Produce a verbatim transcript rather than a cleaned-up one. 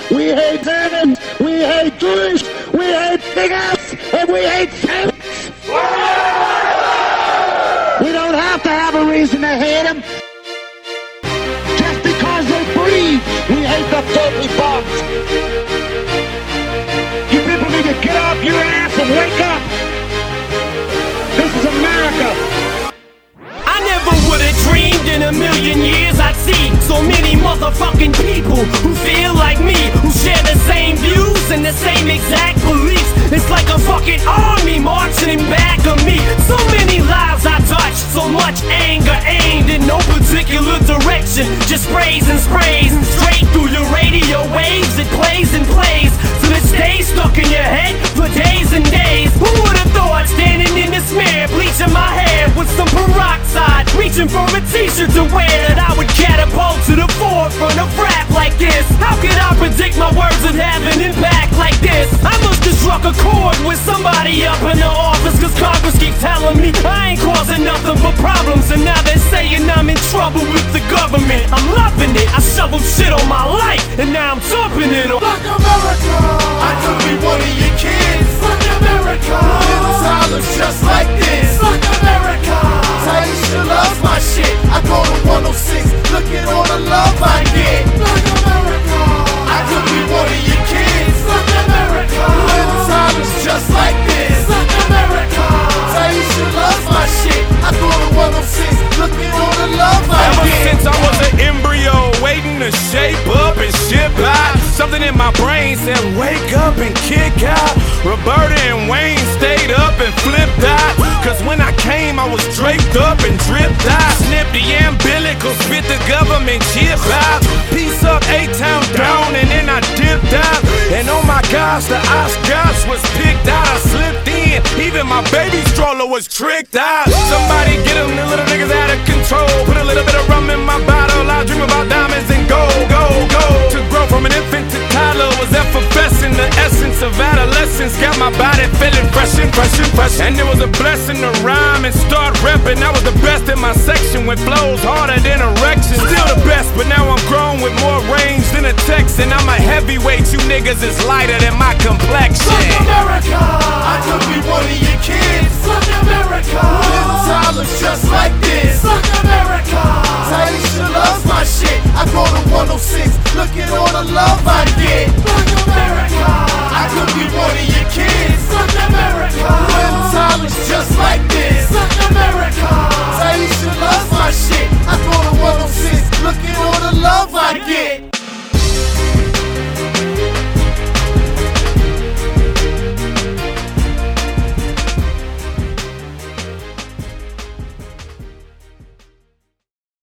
we hate Germans, we hate Jews, we hate bigots, and we hate saints. We don't have to have a reason to hate them. Just because they breathe, we hate the filthy bugs. You people need to get off your ass and wake up. This is America. I never would've dreamed in a million years I'd see so many motherfucking people who feel like me, who share the same views and the same exact beliefs. It's like a fucking army marching in back of me. So many lives I touch, so much anger aimed in no particular direction. Just sprays and sprays straight through your radio waves. It plays and plays till it stays stuck in your head for days and days. Who would've thought standing in this mirror, bleaching my hair with some peroxide, reaching for a t-shirt to wear, that I would catapult to the forefront of rap like this? How could I predict my words would have an impact like this? I must have struck a chord with somebody up in the office, cause Congress keeps telling me I ain't causing nothing but problems, and now they're saying I'm in trouble with the government. I'm loving it, I shoveled shit on my life, and now I'm dumping it on. Fuck America, I could be one of your kids. Fuck America, little Tyler's just like this. Fuck America, Taisha loves my shit. I go to one oh six, look at all the love I get. Fuck America, I could be one of your kids. Fuck America, little Tyler's just like this. Fuck America, Taisha loves my shit. I go to one oh six, look at all the love I Ever get. Ever since I was an embryo, waiting to shape up and ship out, something in my brain said wake up and kick out. Roberta and Wayne stayed up and flipped out, cause when I came I was draped up and dripped out. Snipped the umbilical, spit the government chip out. Piece up A-Town down and then I dipped out. And oh my gosh, the Oscars was picked out. I slipped in, even my baby stroller was tricked out. Somebody get them, the little niggas out of control. Put a little bit of rum in my bottle, I dream about diamonds and gold, gold, gold. To grow from an infant to toddler was effervescent. The essence of adolescence got my body feeling fresh and fresh and fresh. And it was a blessing to rhyme and start repping. I was the best in my section with flows harder than erections. Still the best, but now I'm grown with more range than a Texan. I'm a heavyweight, you niggas is lighter than my complexion. Fuck America, I could be one of your kids. Fuck America, little Tyler's just like this. Fuck America, Taisha loves my shit. I go to one oh six, look at all the love I get. Fuck America, I could be one of your kids. Fuck America, little Tyler's just like this. Fuck America, Taisha loves my shit.